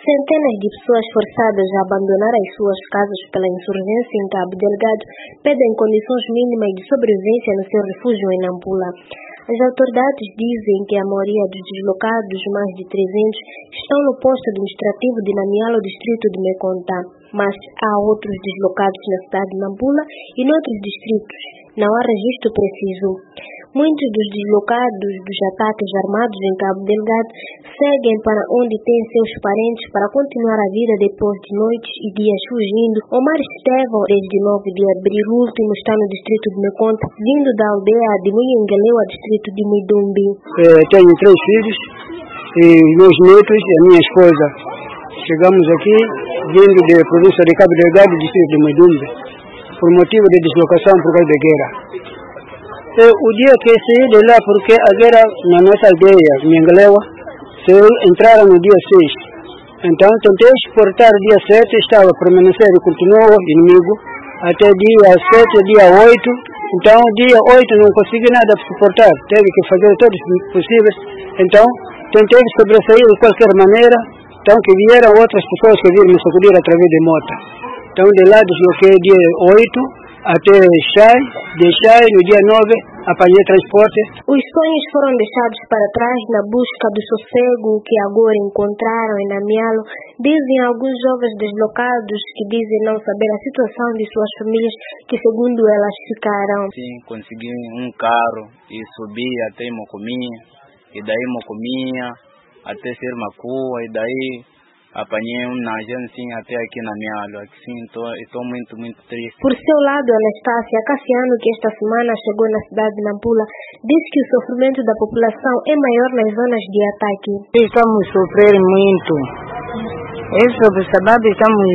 Centenas de pessoas forçadas a abandonar as suas casas pela insurgência em Cabo Delgado pedem condições mínimas de sobrevivência no seu refúgio em Nampula. As autoridades dizem que a maioria dos deslocados, mais de 300, estão no posto administrativo de Namialo, distrito de Mekonta, mas há outros deslocados na cidade de Nampula e noutros distritos. Não há registro preciso. Muitos dos deslocados dos ataques armados em Cabo Delgado seguem para onde têm seus parentes para continuar a vida depois de noites e dias fugindo. Omar Estevão, desde 9 de abril último, está no distrito de Mekonta, vindo da aldeia de Muyenguelewa, distrito de Midumbi. Tenho 3 filhos e meus netos e a minha esposa. Chegamos aqui vindo da província de Cabo Delgado, distrito de Midumbi, por motivo de deslocação por causa da guerra. O dia que saí de lá, porque a guerra na nossa aldeia, Muyenguelewa, entraram no dia 6. Então tentei exportar dia 7, estava a permanecer e continuou inimigo, até dia 7, dia 8. Então dia 8 não consegui nada suportar, teve que fazer todos os possíveis. Então tentei sobressair de qualquer maneira, então que vieram outras pessoas que viram me socorrer através de moto. Então de lá desloquei dia 8 até Chai, de Chai no dia 9 apanhei transporte. Os sonhos foram deixados para trás na busca do sossego que agora encontraram em Namialo, dizem alguns jovens deslocados que dizem não saber a situação de suas famílias, que segundo elas ficaram. Sim, consegui um carro e subi até Mocominha, e daí Mocominha até ser Macua, e daí apanhei na agência até aqui na Namialo. Sim, estou muito triste. Por seu lado, Anastácia Cassiano, que esta semana chegou na cidade de Nampula, diz que o sofrimento da população é maior nas zonas de ataque. Estamos sofrendo muito. Isso por saber estamos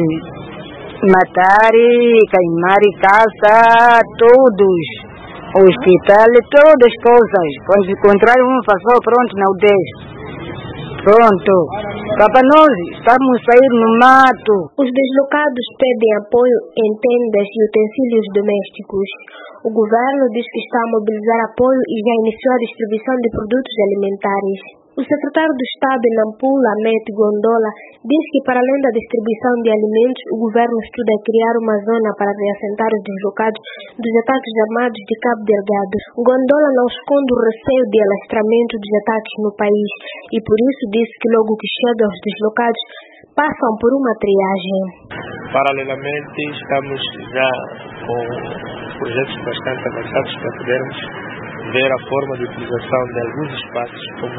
matar, queimar casa, todos. Hospital, todas as coisas. Quando encontrar passou pronto na aldeia. Pronto. Para nós, estamos a sair no mato. Os deslocados pedem apoio em tendas e utensílios domésticos. O governo diz que está a mobilizar apoio e já iniciou a distribuição de produtos alimentares. O secretário do Estado em Nampula, Met Gondola, diz que para além da distribuição de alimentos, o governo estuda criar uma zona para reassentar os deslocados dos ataques armados de Cabo Delgado. Gondola não esconde o receio de alastramento dos ataques no país e por isso disse que logo que chegam os deslocados, passam por uma triagem. Paralelamente, estamos já com projetos bastante avançados para podermos ver a forma de utilização de alguns espaços, como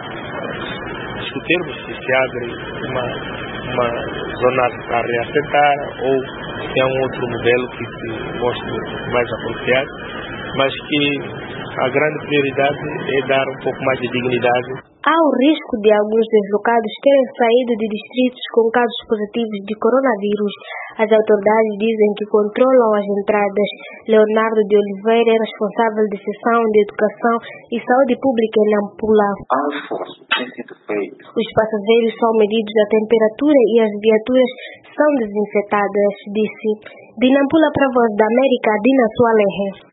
discutirmos se abre uma zona para reassentar ou se há um outro modelo que se mostre mais apropriado, mas que a grande prioridade é dar um pouco mais de dignidade. Há o risco de alguns deslocados terem saído de distritos com casos positivos de coronavírus. As autoridades dizem que controlam as entradas. Leonardo de Oliveira é responsável de seção de Educação e Saúde Pública em Nampula. Há um esforço que tem sido feito. Os passageiros são medidos a temperatura e as viaturas são desinfetadas, disse. De Nampula para a Voz da América, Dina Sualehe.